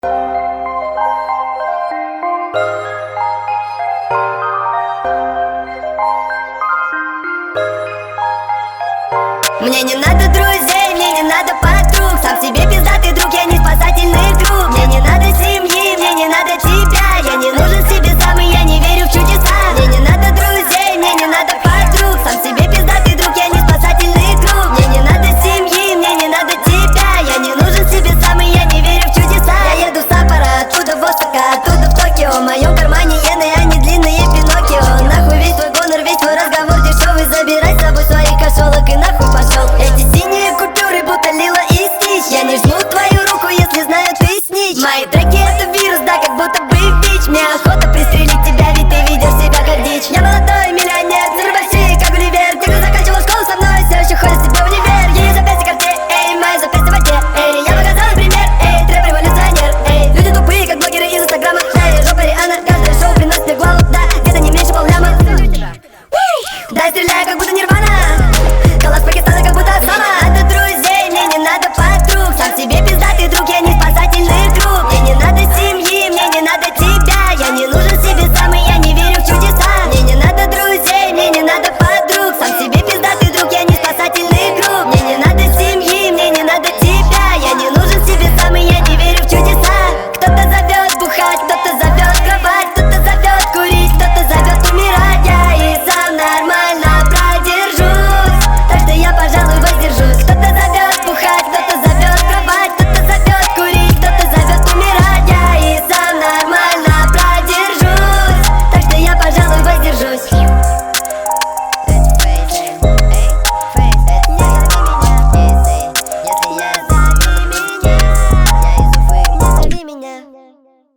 Мне не надо друзей, мне не надо подруг. Сам себе пиздатый друг, я не спасательный круг. Мне не надо семьи, мне не надо тебя. Я не нужен себе сам, и я не верю в чудеса. Мне не надо друзей, мне не надо подруг. Сам себе пиздатый друг, я не спасательный круг. Мне не надо семьи, мне не надо тебя. Я не нужен себе сам, и я не верю в чудеса. Я еду с Саппоро, оттуда в Осака, оттуда в Токио. В моем кармане иены, а не длинные Пиноккио. Нахуй весь твой гонор, весь твой разговор дешевый. Забирай с собой свои кошелок и нахуй пошел. Эти синие купюры будто лила и стич. Я не жму твою руку, если знаю ты снич. Мои треки